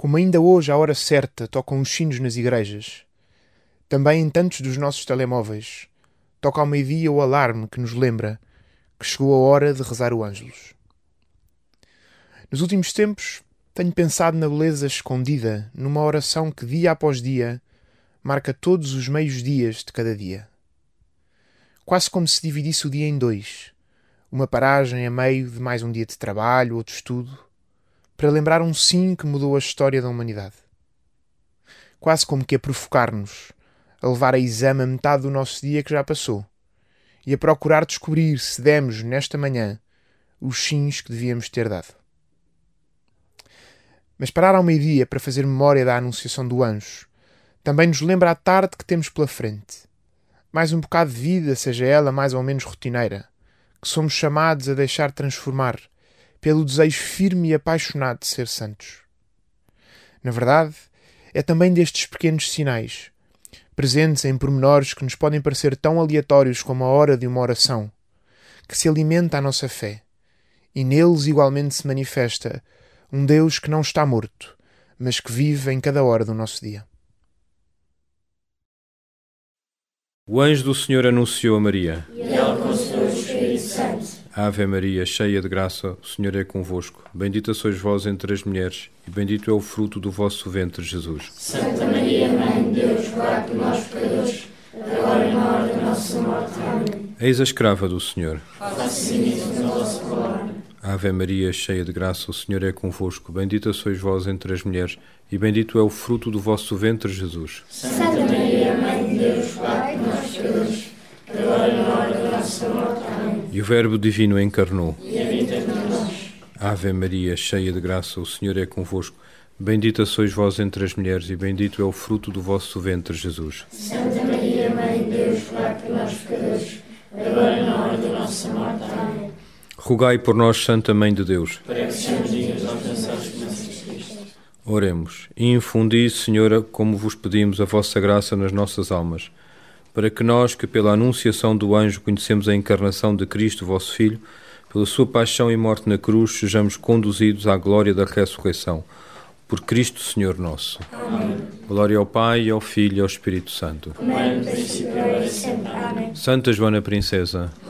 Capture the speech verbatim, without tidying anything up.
Como ainda hoje, à hora certa, tocam os sinos nas igrejas, também em tantos dos nossos telemóveis, toca ao meio-dia o alarme que nos lembra que chegou a hora de rezar o Ângelus. Nos últimos tempos, tenho pensado na beleza escondida numa oração que, dia após dia, marca todos os meios dias de cada dia. Quase como se dividisse o dia em dois, uma paragem a meio de mais um dia de trabalho ou de estudo, para lembrar um sim que mudou a história da humanidade. Quase como que a provocar-nos, a levar a exame a metade do nosso dia que já passou, e a procurar descobrir se demos, nesta manhã, os sims que devíamos ter dado. Mas parar ao meio-dia para fazer memória da anunciação do anjo também nos lembra a tarde que temos pela frente. Mais um bocado de vida, seja ela mais ou menos rotineira, que somos chamados a deixar transformar pelo desejo firme e apaixonado de ser santos. Na verdade, é também destes pequenos sinais, presentes em pormenores que nos podem parecer tão aleatórios como a hora de uma oração, que se alimenta a nossa fé, e neles igualmente se manifesta um Deus que não está morto, mas que vive em cada hora do nosso dia. O anjo do Senhor anunciou a Maria. E ela concebeu o Espírito Santo. Ave Maria, cheia de graça, o Senhor é convosco. Bendita sois vós entre as mulheres, e bendito é o fruto do vosso ventre, Jesus. Santa Maria, Mãe de Deus, rogai por nós, pecadores, agora e na hora da nossa morte. Amém. Eis a escrava do Senhor. Faça-se em mim a vossa palavra. Ave Maria, cheia de graça, o Senhor é convosco. Bendita sois vós entre as mulheres, e bendito é o fruto do vosso ventre, Jesus. Santa Maria, Mãe de Deus, rogai por nós, pecadores, agora e na hora da nossa morte. Amém. E o Verbo divino encarnou. E habita entre nós. Ave Maria, cheia de graça, o Senhor é convosco. Bendita sois vós entre as mulheres, e bendito é o fruto do vosso ventre, Jesus. Santa Maria, Mãe de Deus, rogai por nós, pecadores, agora e na hora da nossa morte. Amém. Rogai por nós, Santa Mãe de Deus. Para que sejamos dignos de alcançar as promessas de Cristo. Oremos. E infundi, Senhora, como vos pedimos, a vossa graça nas nossas almas, para que nós, que pela anunciação do anjo conhecemos a encarnação de Cristo, vosso Filho, pela sua paixão e morte na cruz, sejamos conduzidos à glória da ressurreição. Por Cristo, Senhor nosso. Amém. Glória ao Pai, e ao Filho e ao Espírito Santo. Como é no princípio, agora e sempre. Amém. Santa Joana Princesa,